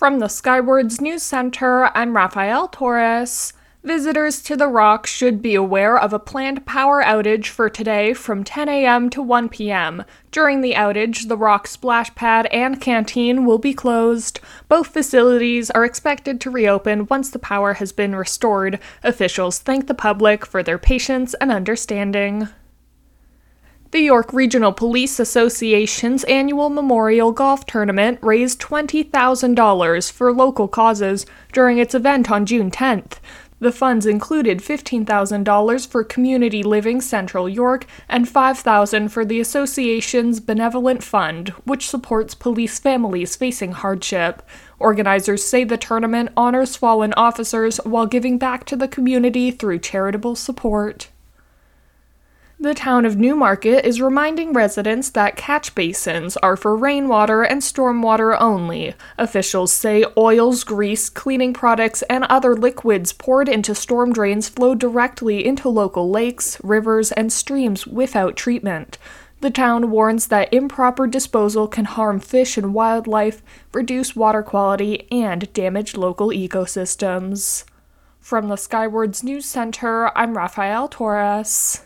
From the Skywards News Center, I'm Rafael Torres. Visitors to the Rock should be aware of a planned power outage for today from 10 a.m. to 1 p.m. During the outage, the Rock splash pad and canteen will be closed. Both facilities are expected to reopen once the power has been restored. Officials thank the public for their patience and understanding. The York Regional Police Association's annual Memorial Golf Tournament raised $20,000 for local causes during its event on June 10th. The funds included $15,000 for Community Living Central York and $5,000 for the association's Benevolent Fund, which supports police families facing hardship. Organizers say the tournament honors fallen officers while giving back to the community through charitable support. The town of Newmarket is reminding residents that catch basins are for rainwater and stormwater only. Officials say oils, grease, cleaning products, and other liquids poured into storm drains flow directly into local lakes, rivers, and streams without treatment. The town warns that improper disposal can harm fish and wildlife, reduce water quality, and damage local ecosystems. From the Skywards News Center, I'm Rafael Torres.